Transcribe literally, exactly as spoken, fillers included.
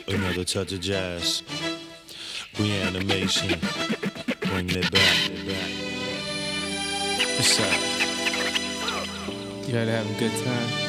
Another touch of jazz. Reanimation. Bring it back. What's up? You had to have a good time.